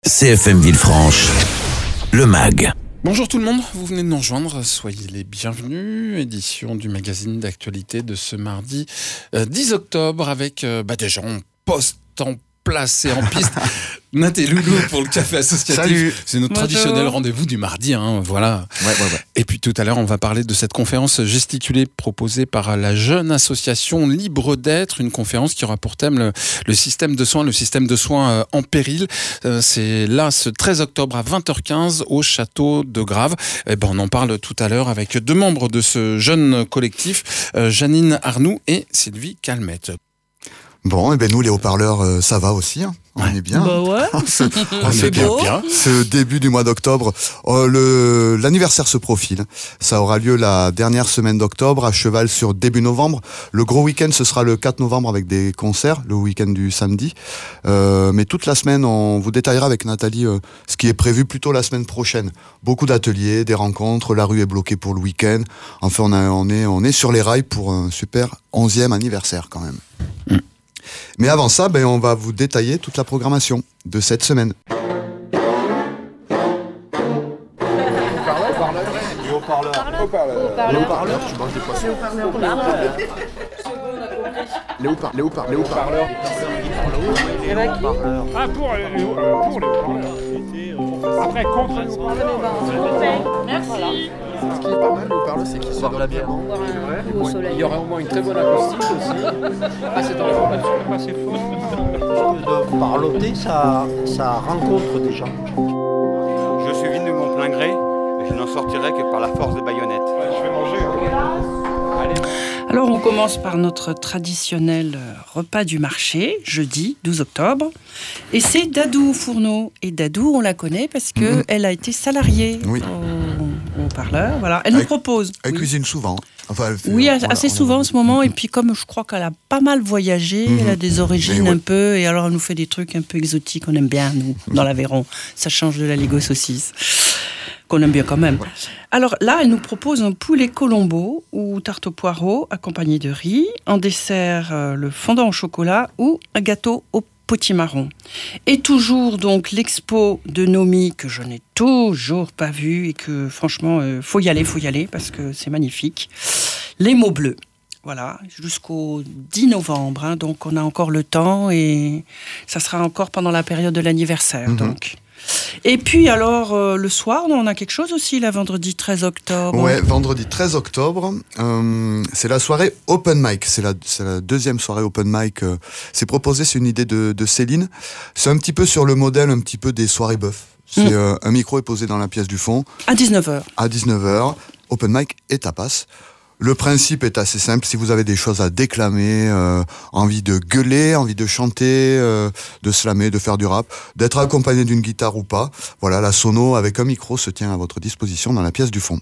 CFM Villefranche, le MAG. Bonjour tout le monde, vous venez de nous rejoindre, soyez les bienvenus, édition du magazine d'actualité de ce mardi 10 octobre avec des gens en poste, en place et en piste. Nat et Loulou pour le café associatif. Salut. C'est notre traditionnel rendez-vous du mardi, voilà. Ouais. Et puis tout à l'heure, on va parler de cette conférence gesticulée proposée par la jeune association Libre d'être, une conférence qui aura pour thème le système de soins en péril. C'est là, ce 13 octobre à 20h15 au château de Grave. On en parle tout à l'heure avec deux membres de ce jeune collectif, Janine Arnoux et Sylvie Calmette. Bon, nous, les haut-parleurs, ça va aussi. On est bien. Bah ouais. on est bien. Ce début du mois d'octobre, l'anniversaire se profile. Ça aura lieu la dernière semaine d'octobre, à cheval sur début novembre. Le gros week-end, ce sera le 4 novembre avec des concerts, le week-end du samedi. Mais toute la semaine, on vous détaillera avec Nathalie ce qui est prévu plutôt la semaine prochaine. Beaucoup d'ateliers, des rencontres, la rue est bloquée pour le week-end. Enfin, on est sur les rails pour un super 11e anniversaire quand même. Mais avant ça, on va vous détailler toute la programmation de cette semaine. Les haut-parleurs, tu manges des poissons. Les haut-parleurs. Ah, pour les haut-parleurs. Après, contre les haut-parleurs. Merci. Ce qui est pas mal, les haut-parleurs, c'est qu'ils sont bien. Il y aura au moins une très bonne acoustique aussi. Ah, c'est dans pas assez fort. De parloter, ça rencontre des gens. Je suis venu de mon plein gré, et je n'en sortirai que par la force des baïonnettes. Je vais manger. Allez. Alors on commence par notre traditionnel repas du marché, jeudi 12 octobre. Et c'est Dadou Fourneau. Et Dadou, on la connaît parce qu'elle a été salariée au parleur. Voilà. Elle nous propose. Elle cuisine souvent. Enfin, assez souvent en ce moment. Et puis comme je crois qu'elle a pas mal voyagé, elle a des origines un peu. Et alors elle nous fait des trucs un peu exotiques. On aime bien, nous, dans l'Aveyron. Ça change de la Ligo saucisse. Qu'on aime bien quand même. Alors là, elle nous propose un poulet colombo ou tarte au poireau accompagné de riz, en dessert le fondant au chocolat ou un gâteau au potimarron. Et toujours donc l'expo de Nomi que je n'ai toujours pas vue et que franchement, faut y aller parce que c'est magnifique. Les mots bleus. Voilà, jusqu'au 10 novembre, donc on a encore le temps et ça sera encore pendant la période de l'anniversaire. Donc. Et puis alors, le soir, on a quelque chose aussi, là, vendredi 13 octobre. Ouais, vendredi 13 octobre, c'est la soirée Open Mic. C'est la deuxième soirée Open Mic. C'est proposé, c'est une idée de Céline. C'est un petit peu sur le modèle un petit peu des soirées bœuf. C'est un micro est posé dans la pièce du fond. À 19h. À 19h, Open Mic et tapas. Le principe est assez simple. Si vous avez des choses à déclamer, envie de gueuler, envie de chanter, de slammer, de faire du rap, d'être accompagné d'une guitare ou pas, voilà, la sono avec un micro se tient à votre disposition dans la pièce du fond.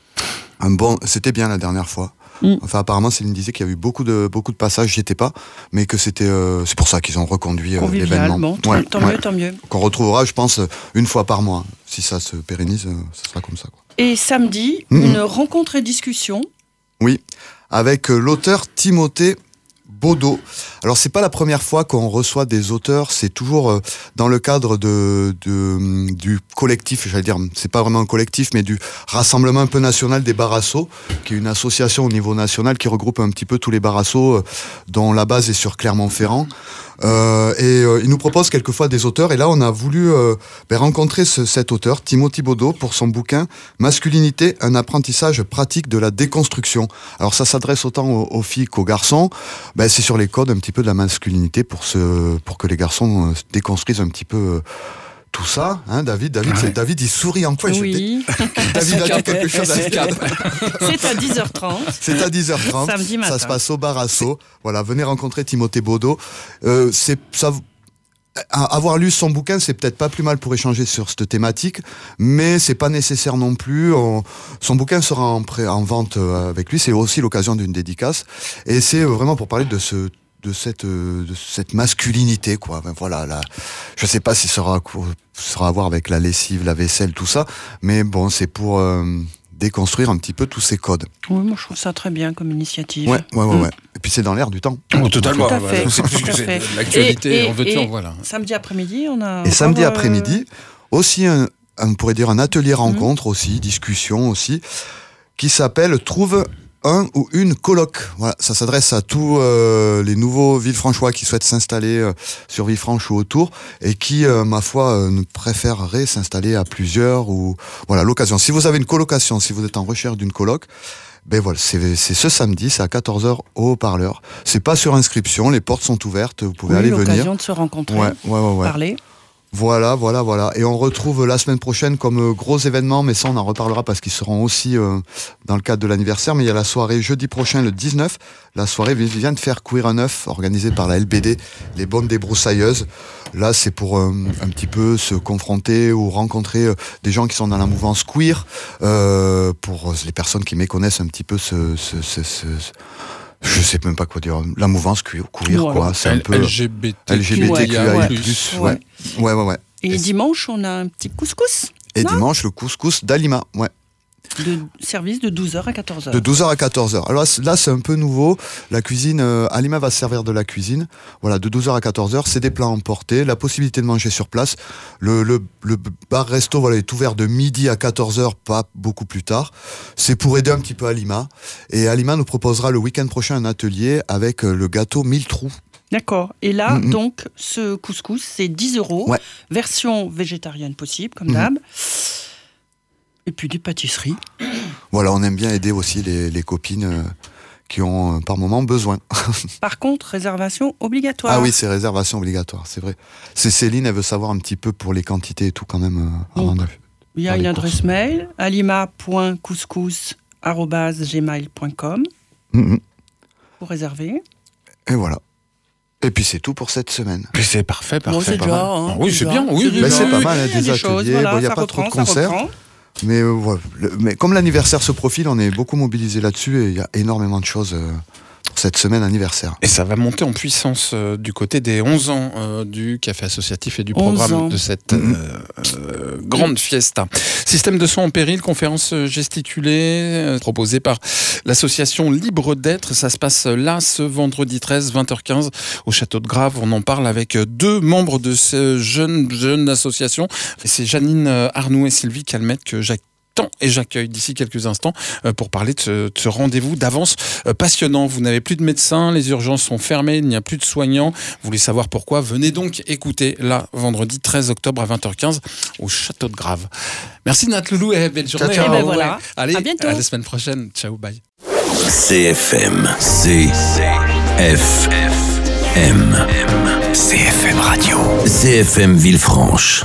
C'était bien la dernière fois. Enfin, apparemment, Céline disait qu'il y a eu beaucoup de passages, j'y étais pas, mais que c'était, c'est pour ça qu'ils ont reconduit l'événement. Bon, tant mieux. Qu'on retrouvera, je pense, une fois par mois. Si ça se pérennise, ça sera comme ça, quoi. Et samedi, une rencontre et discussion. Oui, avec l'auteur Timothée Baudot. Alors, c'est pas la première fois qu'on reçoit des auteurs, c'est toujours dans le cadre du collectif, j'allais dire, c'est pas vraiment un collectif, mais du Rassemblement un peu national des Barasso, qui est une association au niveau national qui regroupe un petit peu tous les Barasso, dont la base est sur Clermont-Ferrand. Il nous propose quelquefois des auteurs, et là on a voulu rencontrer cet auteur, Timothée Baudot, pour son bouquin Masculinité, un apprentissage pratique de la déconstruction. Alors ça s'adresse autant aux filles qu'aux garçons. C'est sur les codes un petit peu de la masculinité pour que les garçons déconstruisent un petit peu tout ça, hein, David, David, il sourit en quoi? Oui. David a dit quelque chose à C'est à 10h30. C'est à 10h30. Samedi matin. Ça se passe au Barasso. Voilà, venez rencontrer Timothée Baudot. Avoir lu son bouquin, c'est peut-être pas plus mal pour échanger sur cette thématique, mais c'est pas nécessaire non plus. Son bouquin sera en vente avec lui. C'est aussi l'occasion d'une dédicace. Et c'est vraiment pour parler de cette masculinité, quoi. Voilà, là, je sais pas si ça sera à voir avec la lessive, la vaisselle, tout ça, mais bon, c'est pour déconstruire un petit peu tous ces codes. Oui, moi je trouve ça très bien comme initiative. Ouais. Et puis c'est dans l'air du temps. Totalement. Tout à fait. C'est plus Tout à que fait. de l'actualité, Et- en veux-tu, et- en voilà. Samedi après-midi, on a. Et samedi encore, après-midi, aussi on pourrait dire un atelier rencontre aussi, discussion aussi, qui s'appelle Trouve un ou une coloc. Voilà, ça s'adresse à tous les nouveaux Villefranchois qui souhaitent s'installer sur Villefranche ou autour et qui, ma foi, ne préféreraient s'installer à plusieurs ou voilà l'occasion. Si vous avez une colocation, si vous êtes en recherche d'une coloc, ben voilà, c'est ce samedi, c'est à 14h au Haut-Parleur. C'est pas sur inscription, les portes sont ouvertes, vous pouvez aller venir. L'occasion de se rencontrer, Ouais. parler. Voilà. Et on retrouve la semaine prochaine comme gros événement, mais ça on en reparlera parce qu'ils seront aussi dans le cadre de l'anniversaire. Mais il y a la soirée jeudi prochain, le 19, la soirée vient de faire Queer à Neuf, organisée par la LBD, les Bonnes Débroussailleuses. Là, c'est pour un petit peu se confronter ou rencontrer des gens qui sont dans la mouvance queer, pour les personnes qui méconnaissent un petit peu je sais même pas quoi dire, la mouvance queer, Voilà. quoi. C'est un peu LGBTQIA+. Ouais. Et dimanche, on a un petit couscous. Et Non. dimanche, le couscous d'Alima, De service de 12h à 14h. de 12h à 14h. Alors là, c'est un peu nouveau. La cuisine, Alima va se servir de la cuisine. Voilà, de 12h à 14h, c'est des plats emportés, la possibilité de manger sur place. Le bar-resto voilà, est ouvert de midi à 14h, pas beaucoup plus tard. C'est pour aider un petit peu Alima. Et Alima nous proposera le week-end prochain un atelier avec le gâteau 1000 trous. D'accord. Et là, donc, ce couscous, c'est 10 €. Ouais. Version végétarienne possible, comme d'hab. Et puis des pâtisseries. Voilà, on aime bien aider aussi les copines qui ont par moment besoin. Par contre, réservation obligatoire. Ah oui, c'est réservation obligatoire, c'est vrai. C'est Céline, elle veut savoir un petit peu pour les quantités et tout quand même. Avant de Il y a faire une les adresse courses. mail, alima.couscous@gmail.com pour réserver. Et voilà. Et puis c'est tout pour cette semaine. Mais c'est parfait. Bon, c'est pas déjà, mal. hein, Ah oui, c'est déjà. bien. Oui, Ben, c'est pas mal, il y a des choses, ateliers, voilà, bon, y a ça pas trop de reprend, ça concerts. reprend. Mais voilà. Mais comme l'anniversaire se profile, on est beaucoup mobilisés là-dessus et il y a énormément de choses pour cette semaine anniversaire. Et ça va monter en puissance du côté des 11 ans du café associatif et du 11 programme ans. de cette grande fiesta. Système de soins en péril, conférence gesticulée proposée par l'association Libre d'être. Ça se passe là ce vendredi 13, 20h15 au Château de Grave. On en parle avec deux membres de ce jeune association. Et c'est Janine Arnoux et Sylvie Calmette que j'accueille d'ici quelques instants pour parler de ce rendez-vous d'avance passionnant. Vous n'avez plus de médecins, les urgences sont fermées, il n'y a plus de soignants. Vous voulez savoir pourquoi? Venez donc écouter là, vendredi 13 octobre à 20h15 au Château de Grave. Merci Nat Loulou et belle journée. Ciao. Et ben voilà. Allez, À bientôt. à la semaine prochaine. Ciao, bye. CFM. CFM Radio. CFM Villefranche.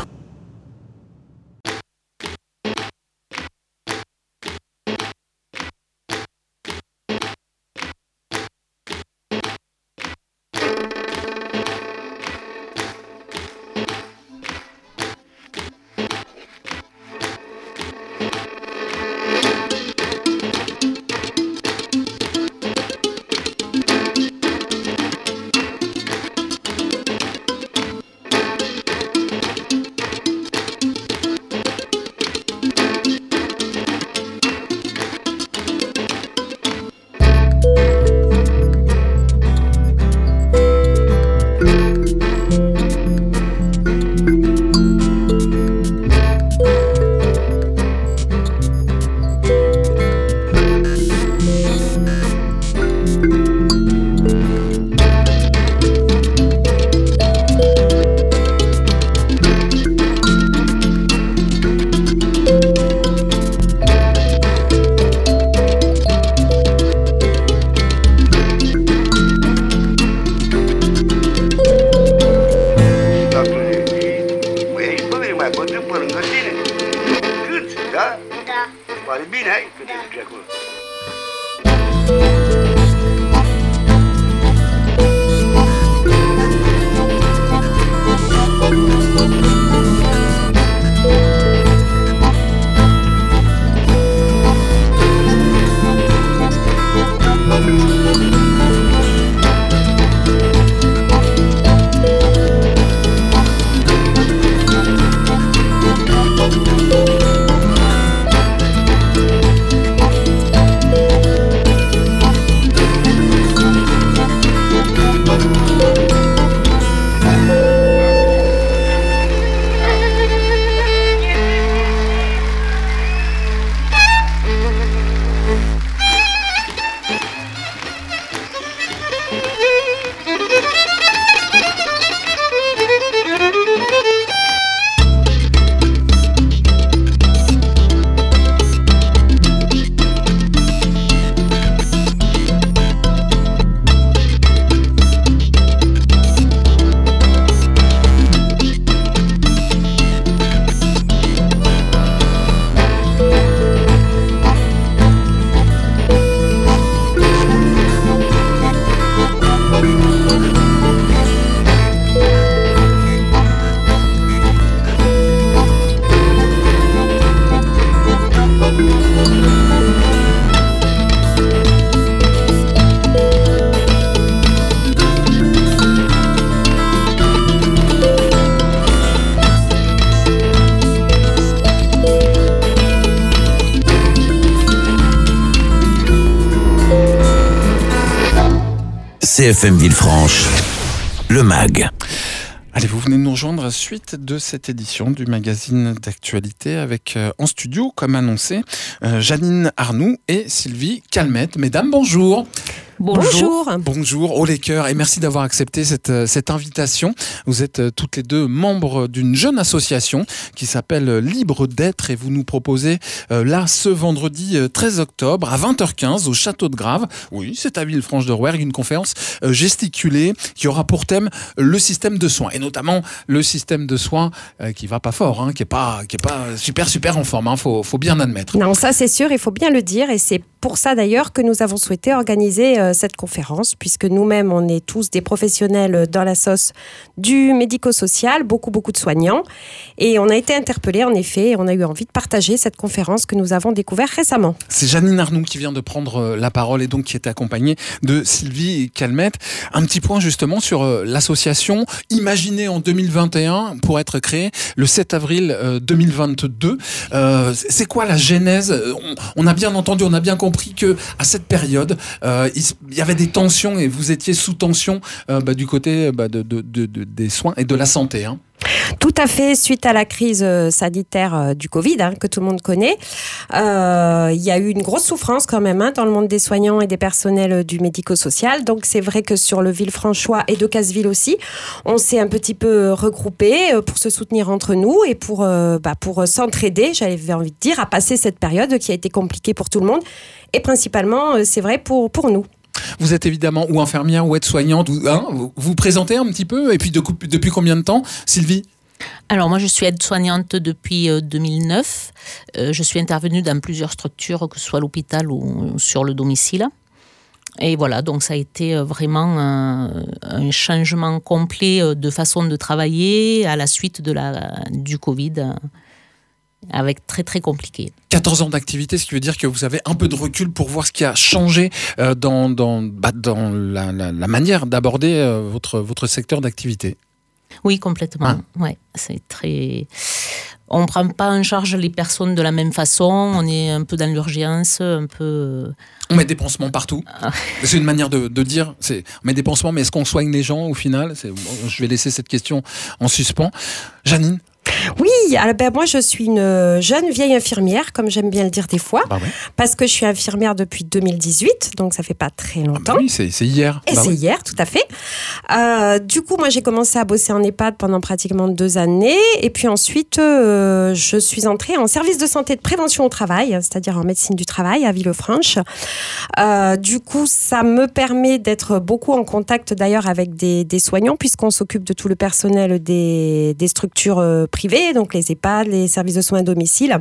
Pare bine, hai? Cât e acolo? CFM Villefranche, le MAG. Allez, vous venez de nous rejoindre suite de cette édition du magazine d'actualité avec en studio, comme annoncé, Janine Arnoux et Sylvie Calmette. Mesdames, bonjour. Bonjour. Bonjour, haut les cœurs, et merci d'avoir accepté cette invitation. Vous êtes toutes les deux membres d'une jeune association qui s'appelle Libre d'être, et vous nous proposez là ce vendredi 13 octobre à 20h15 au Château de Grave. Oui, c'est à Villefranche-de-Rouergue, une conférence gesticulée qui aura pour thème le système de soins, et notamment le système de soins qui va pas fort, qui est pas super en forme, faut bien admettre. Non, ça c'est sûr, il faut bien le dire, et c'est pour ça d'ailleurs que nous avons souhaité organiser cette conférence, puisque nous-mêmes on est tous des professionnels dans la sauce du médico-social, beaucoup de soignants, et on a été interpellés en effet, et on a eu envie de partager cette conférence que nous avons découverte récemment. C'est Janine Arnoux qui vient de prendre la parole et donc qui est accompagnée de Sylvie Calmette. Un petit point justement sur l'association imaginée en 2021 pour être créée le 7 avril 2022. C'est quoi la genèse ? On a bien entendu, on a bien compris que à cette période, il y avait des tensions et vous étiez sous tension du côté des soins et de la santé. Tout à fait, suite à la crise sanitaire du Covid, que tout le monde connaît, il y a eu une grosse souffrance quand même dans le monde des soignants et des personnels du médico-social. Donc c'est vrai que sur le Villefranchois et de Casseville aussi, on s'est un petit peu regroupés pour se soutenir entre nous et pour s'entraider, j'avais envie de dire, à passer cette période qui a été compliquée pour tout le monde et principalement, c'est vrai, pour nous. Vous êtes évidemment ou infirmière ou aide-soignante, vous vous présentez un petit peu, et puis depuis combien de temps, Sylvie ? Alors moi je suis aide-soignante depuis 2009, je suis intervenue dans plusieurs structures, que ce soit à l'hôpital ou sur le domicile. Et voilà, donc ça a été vraiment un changement complet de façon de travailler à la suite du Covid, avec très compliqué. 14 ans d'activité, ce qui veut dire que vous avez un peu de recul pour voir ce qui a changé dans la manière d'aborder votre secteur d'activité. Oui, complètement. Ouais, c'est très... On ne prend pas en charge les personnes de la même façon, on est un peu dans l'urgence, un peu... On met des pansements partout. C'est une manière de dire, on met des pansements, mais est-ce qu'on soigne les gens au final ? Je vais laisser cette question en suspens. Janine ? Oui, alors moi je suis une jeune vieille infirmière, comme j'aime bien le dire des fois, parce que je suis infirmière depuis 2018, donc ça fait pas très longtemps. Oui, c'est hier. Et c'est hier, tout à fait. Du coup, moi j'ai commencé à bosser en EHPAD pendant pratiquement 2 années, et puis ensuite je suis entrée en service de santé de prévention au travail, c'est-à-dire en médecine du travail à Villefranche. Du coup, ça me permet d'être beaucoup en contact d'ailleurs avec des soignants, puisqu'on s'occupe de tout le personnel des structures privées, donc les EHPAD, les services de soins à domicile.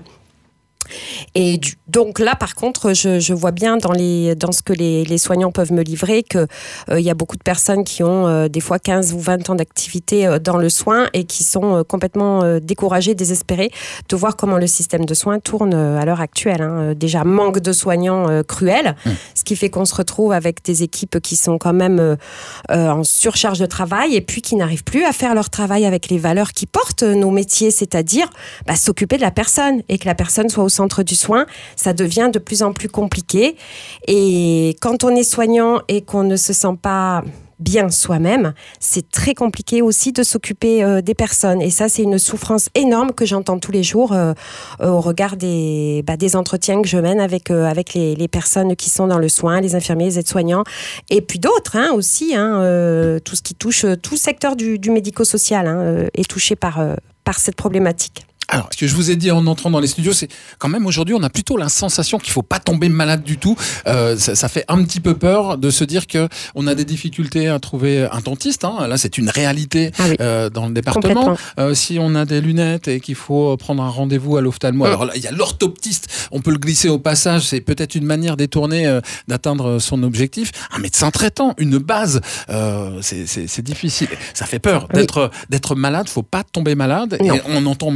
Et donc là, par contre, je vois bien dans ce que les soignants peuvent me livrer qu'il y a beaucoup de personnes qui ont des fois 15 ou 20 ans d'activité dans le soin et qui sont complètement découragées, désespérées de voir comment le système de soins tourne à l'heure actuelle. Déjà, manque de soignants cruel, ce qui fait qu'on se retrouve avec des équipes qui sont quand même en surcharge de travail et puis qui n'arrivent plus à faire leur travail avec les valeurs qui portent nos métiers, c'est-à-dire s'occuper de la personne et que la personne soit au centre du soin. Ça devient de plus en plus compliqué. Et quand on est soignant et qu'on ne se sent pas bien soi-même, c'est très compliqué aussi de s'occuper des personnes. Et ça, c'est une souffrance énorme que j'entends tous les jours au regard des entretiens que je mène avec les personnes qui sont dans le soin, les infirmiers, les aides-soignants, et puis d'autres aussi. Tout ce qui touche, tout le secteur du médico-social est touché par cette problématique. Alors, ce que je vous ai dit en entrant dans les studios, c'est quand même aujourd'hui, on a plutôt la sensation qu'il faut pas tomber malade du tout. Ça fait un petit peu peur de se dire que on a des difficultés à trouver un dentiste. Là, c'est une réalité dans le département. Si on a des lunettes et qu'il faut prendre un rendez-vous à l'ophtalmo, alors là, il y a l'orthoptiste. On peut le glisser au passage. C'est peut-être une manière détournée d'atteindre son objectif. Un médecin traitant, une base, c'est difficile. Ça fait peur d'être malade. Faut pas tomber malade. Et on entend même dire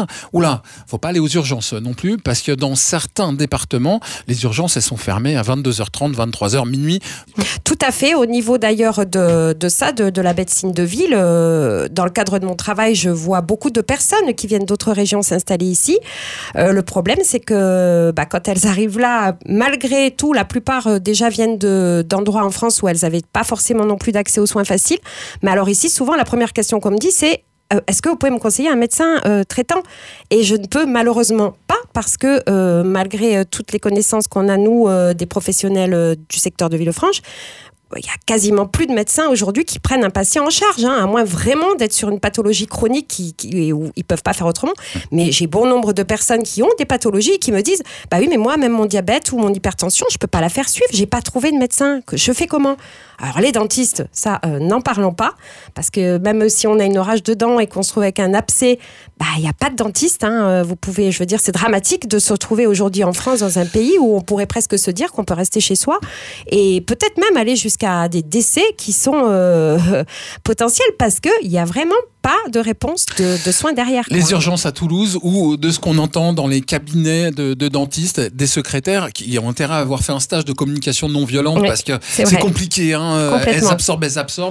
dire, oula, faut pas aller aux urgences non plus, parce que dans certains départements, les urgences, elles sont fermées à 22h30, 23h, minuit. Tout à fait. Au niveau d'ailleurs de ça, de la médecine de ville, dans le cadre de mon travail, je vois beaucoup de personnes qui viennent d'autres régions s'installer ici. Le problème, c'est que quand elles arrivent là, malgré tout, la plupart déjà viennent d'endroits en France où elles n'avaient pas forcément non plus d'accès aux soins faciles. Mais alors ici, souvent, la première question qu'on me dit, c'est est-ce que vous pouvez me conseiller un médecin traitant ? Et je ne peux malheureusement pas, parce que malgré toutes les connaissances qu'on a, nous, des professionnels du secteur de Villefranche, il y a quasiment plus de médecins aujourd'hui qui prennent un patient en charge, à moins vraiment d'être sur une pathologie chronique où ils peuvent pas faire autrement. Mais j'ai bon nombre de personnes qui ont des pathologies et qui me disent oui, mais moi, même mon diabète ou mon hypertension, je peux pas la faire suivre, j'ai pas trouvé de médecin. Je fais comment ? Alors les dentistes, ça, n'en parlons pas, parce que même si on a une rage de dents et qu'on se trouve avec un abcès, il n'y a pas de dentiste. Vous pouvez, je veux dire, c'est dramatique de se retrouver aujourd'hui en France dans un pays où on pourrait presque se dire qu'on peut rester chez soi et peut-être même aller jusqu'à des décès qui sont potentiels, parce qu'il n'y a vraiment pas de réponse de soins derrière. Les urgences à Toulouse, ou de ce qu'on entend dans les cabinets de dentistes, des secrétaires qui ont intérêt à avoir fait un stage de communication non violente, parce que c'est compliqué. Elles absorbent.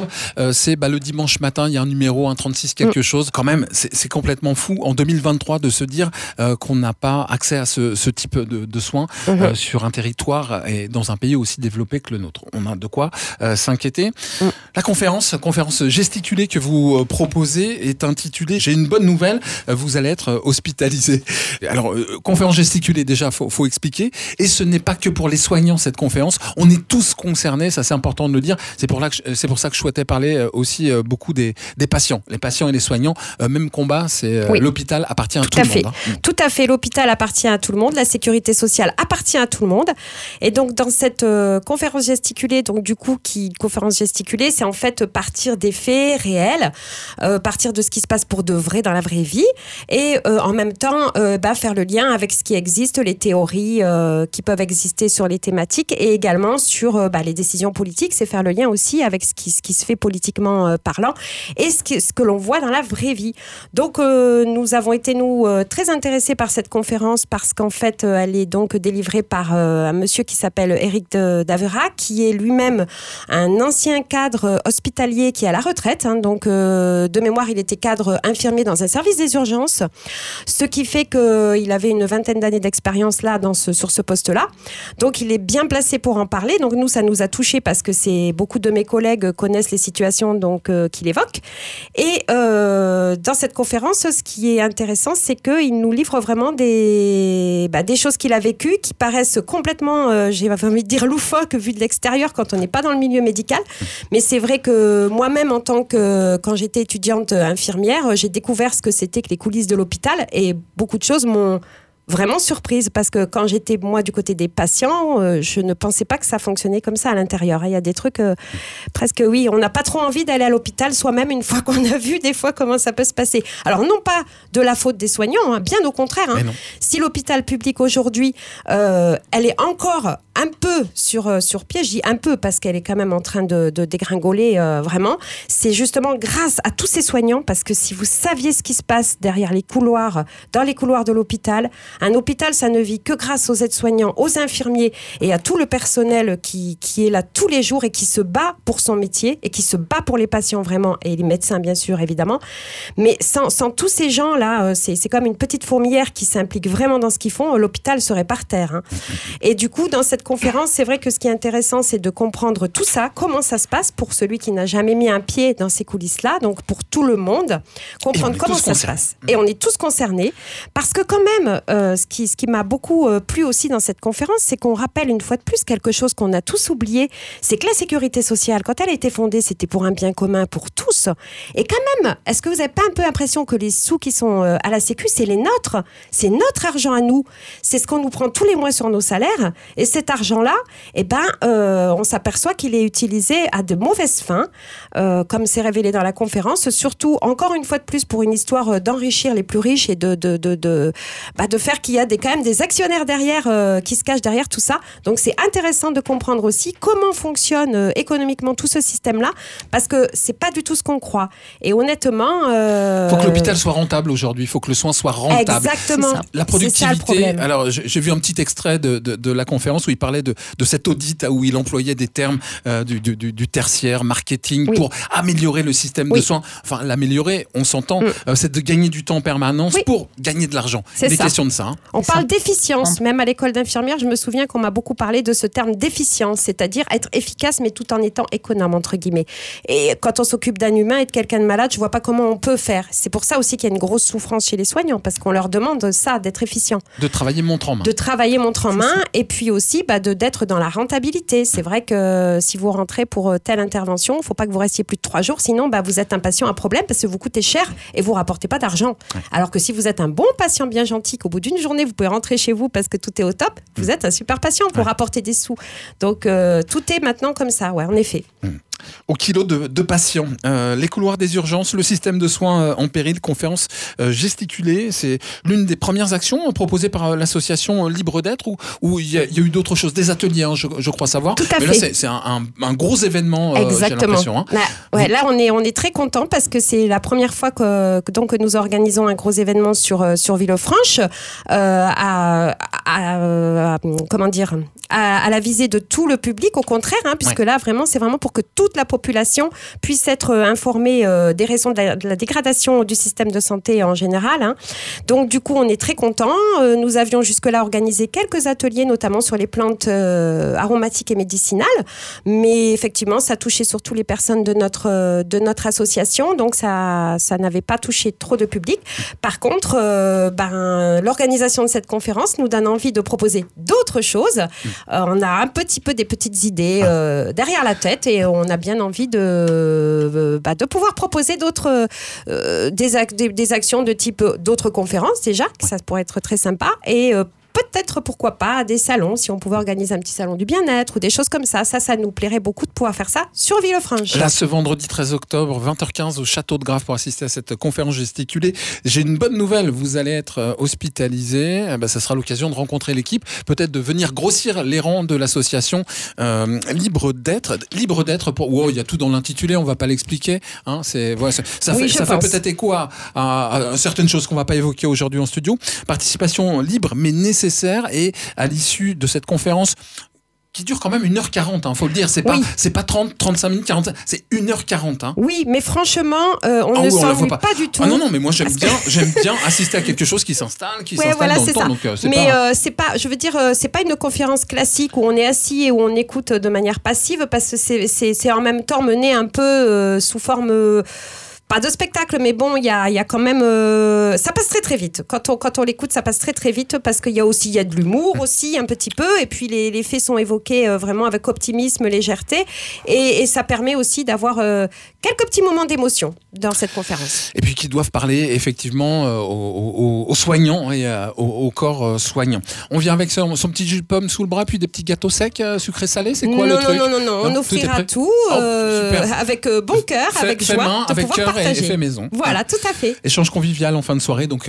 C'est le dimanche matin, il y a un numéro, un 36 quelque chose. Quand même, c'est complètement fou en 2023 de se dire qu'on n'a pas accès à ce type de soins sur un territoire et dans un pays aussi développé que le nôtre. On a de quoi s'inquiéter. La conférence gesticulée que vous proposez est intitulée « J'ai une bonne nouvelle, vous allez être hospitalisé ». Alors, conférence gesticulée, déjà, faut expliquer. Et ce n'est pas que pour les soignants, cette conférence. On est tous concernés, ça c'est important de le dire. C'est pour ça que je souhaitais parler aussi beaucoup des patients. Les patients et les soignants, même combat, l'hôpital appartient à tout le monde. Tout à fait, l'hôpital appartient à tout le monde, la sécurité sociale appartient à tout le monde. Et donc, dans cette conférence gesticulée, conférence gesticulée, c'est en fait partir des faits réels, partir de ce qui se passe pour de vrai dans la vraie vie, et en même temps faire le lien avec ce qui existe, les théories qui peuvent exister sur les thématiques, et également sur les décisions politiques. C'est faire le lien aussi avec ce qui se fait politiquement parlant et ce que l'on voit dans la vraie vie. Donc nous avons été très intéressés par cette conférence, parce qu'en fait elle est donc délivrée par un monsieur qui s'appelle Éric Davera, qui est lui-même un ancien cadre hospitalier qui est à la retraite. Donc de mémoire, il était cadre infirmier dans un service des urgences, ce qui fait qu'il avait une 20aine d'années d'expérience là sur ce poste-là. Donc il est bien placé pour en parler. Donc nous, ça nous a touchés, parce que beaucoup de mes collègues connaissent les situations qu'il évoque. Et dans cette conférence, ce qui est intéressant, c'est qu'il nous livre vraiment des choses qu'il a vécues, qui paraissent complètement, j'ai envie de dire, loufoques vu de l'extérieur quand on n'est pas dans le milieu médical. Mais c'est vrai que moi-même, quand j'étais étudiante infirmière, j'ai découvert ce que c'était que les coulisses de l'hôpital, et beaucoup de choses m'ont vraiment surprise, parce que quand j'étais moi du côté des patients, je ne pensais pas que ça fonctionnait comme ça à l'intérieur. Il y a des trucs presque, on n'a pas trop envie d'aller à l'hôpital soi-même une fois qu'on a vu des fois comment ça peut se passer. Alors non pas de la faute des soignants, bien au contraire. Si l'hôpital public aujourd'hui, elle est encore un peu sur pied, je dis un peu parce qu'elle est quand même en train de dégringoler vraiment, c'est justement grâce à tous ces soignants, parce que si vous saviez ce qui se passe derrière les couloirs, dans les couloirs de l'hôpital, un hôpital, ça ne vit que grâce aux aides-soignants, aux infirmiers et à tout le personnel qui est là tous les jours et qui se bat pour son métier et qui se bat pour les patients vraiment, et les médecins bien sûr évidemment. Mais sans tous ces gens-là, c'est comme une petite fourmilière qui s'implique vraiment dans ce qu'ils font, l'hôpital serait par terre. Et du coup, dans cette conférence, c'est vrai que ce qui est intéressant, c'est de comprendre tout ça, comment ça se passe pour celui qui n'a jamais mis un pied dans ces coulisses-là, donc pour tout le monde, comprendre comment ça se passe. Et on est tous concernés, parce que quand même, ce qui m'a beaucoup plu aussi dans cette conférence, c'est qu'on rappelle une fois de plus quelque chose qu'on a tous oublié, c'est que la sécurité sociale, quand elle a été fondée, c'était pour un bien commun pour tous. Et quand même, est-ce que vous n'avez pas un peu l'impression que les sous qui sont à la Sécu, c'est les nôtres, c'est notre argent à nous, c'est ce qu'on nous prend tous les mois sur nos salaires, et cet argent-là, on s'aperçoit qu'il est utilisé à de mauvaises fins, comme c'est révélé dans la conférence, surtout, encore une fois de plus, pour une histoire d'enrichir les plus riches et de faire qu'il y a quand même des actionnaires derrière qui se cachent derrière tout ça. Donc c'est intéressant de comprendre aussi comment fonctionne économiquement tout ce système-là, parce que c'est pas du tout ce qu'on croit. Et honnêtement... faut que l'hôpital soit rentable aujourd'hui, il faut que le soin soit rentable. Exactement. La productivité, alors j'ai vu un petit extrait de la conférence où il parlait de cet audit où il employait des termes du tertiaire, marketing, pour améliorer le système de soins. Enfin, l'améliorer, on s'entend, c'est de gagner du temps en permanence pour gagner de l'argent. C'est des questions de ça. Hein. On parle d'efficience. Même à l'école d'infirmière, je me souviens qu'on m'a beaucoup parlé de ce terme d'efficience, c'est-à-dire être efficace, mais tout en étant économe, entre guillemets. Et quand on s'occupe d'un humain et de quelqu'un de malade, je vois pas comment on peut faire. C'est pour ça aussi qu'il y a une grosse souffrance chez les soignants, parce qu'on leur demande ça, d'être efficient. De travailler montre en main. De travailler montre en main, et puis aussi d'être dans la rentabilité. C'est vrai que si vous rentrez pour telle intervention, il ne faut pas que vous restiez plus de 3 jours, sinon vous êtes un patient à problème parce que vous coûtez cher et vous ne rapportez pas d'argent. Ouais. Alors que si vous êtes un bon patient bien gentil, qu'au bout d'une journée, vous pouvez rentrer chez vous parce que tout est au top, vous êtes un super patient pour rapporter des sous. Donc tout est maintenant comme ça, en effet. Au kilo de patients, les couloirs des urgences, le système de soins en péril, conférence gesticulée, c'est l'une des premières actions proposées par l'association Libre d'être, où il y a eu d'autres choses, des ateliers, je crois savoir. Tout à fait. Là, c'est un gros événement, exactement. J'ai l'impression. Hein. Là, on est très contents parce que c'est la première fois que nous organisons un gros événement sur Villefranche, à la visée de tout le public, au contraire, puisque là, vraiment, c'est vraiment pour que toute la population puisse être informée des raisons de la dégradation du système de santé en général. Donc, du coup, on est très contents. Nous avions jusque-là organisé quelques ateliers, notamment sur les plantes aromatiques et médicinales. Mais effectivement, ça touchait surtout les personnes de notre association. Donc, ça n'avait pas touché trop de public. Par contre, l'organisation de cette conférence nous donne envie de proposer d'autres choses. On a un petit peu des petites idées derrière la tête et on a bien envie de pouvoir proposer d'autres des actions de type d'autres conférences déjà, ça pourrait être très sympa, et peut-être, pourquoi pas, des salons, si on pouvait organiser un petit salon du bien-être ou des choses comme ça. Ça nous plairait beaucoup de pouvoir faire ça sur Villefranche. Là, ce vendredi 13 octobre, 20h15 au Château de Grave pour assister à cette conférence gesticulée. J'ai une bonne nouvelle, vous allez être hospitalisé. Ça sera l'occasion de rencontrer l'équipe, peut-être de venir grossir les rangs de l'association Libre d'être. Libre d'être, il y a tout dans l'intitulé, on ne va pas l'expliquer. Ça fait peut-être écho à certaines choses qu'on ne va pas évoquer aujourd'hui en studio. Participation libre, mais nécessaire, et à l'issue de cette conférence qui dure quand même 1h40, faut le dire, c'est pas 30, 35 minutes, 40, c'est 1h40. Oui, mais franchement, on ne s'ennuie pas du tout. Ah non, mais moi j'aime bien assister à quelque chose qui s'installe, dans le temps. Donc, c'est pas, je veux dire, c'est pas une conférence classique où on est assis et où on écoute de manière passive, parce que c'est en même temps mené un peu sous forme... pas de spectacle, mais bon, il y a quand même... ça passe très très vite. Quand on l'écoute, ça passe très très vite, parce qu'il y a de l'humour aussi, un petit peu, et puis les faits sont évoqués vraiment avec optimisme, légèreté, et ça permet aussi d'avoir quelques petits moments d'émotion dans cette conférence. Et puis qui doivent parler effectivement aux soignants et au corps soignant. On vient avec son petit jus de pomme sous le bras, puis des petits gâteaux secs, sucrés salés, c'est quoi le truc ? Non, on offrira tout avec bon cœur, avec joie, main, avec cœur et fait maison. Voilà, tout à fait. Échange convivial en fin de soirée, donc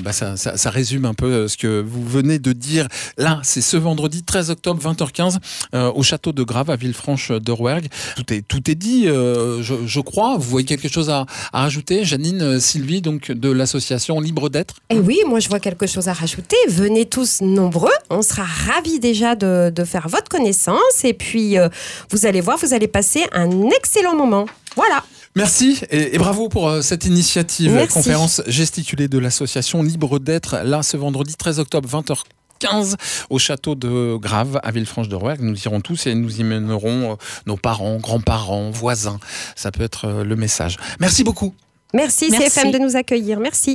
ça résume un peu ce que vous venez de dire. Là, c'est ce vendredi 13 octobre, 20h15, au Château de Grave, à Villefranche de Rouergue. Tout est dit, je crois. Vous voyez quelque chose à rajouter, Janine, Sylvie, donc de l'association Libre d'être ? Eh oui, moi je vois quelque chose à rajouter. Venez tous nombreux. On sera ravis déjà de faire votre connaissance. Et puis, vous allez voir, vous allez passer un excellent moment. Voilà. Merci et bravo pour cette initiative. Merci. Conférence gesticulée de l'association Libre d'être, là ce vendredi 13 octobre 20h15 au Château de Grave à Villefranche de Rouergue. Nous irons tous et nous y mènerons nos parents, grands-parents, voisins. Ça peut être le message. Merci beaucoup. Merci CFM de nous accueillir. Merci.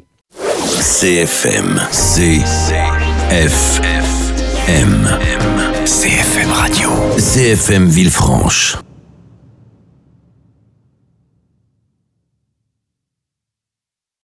CFM CFM Radio CFM Villefranche.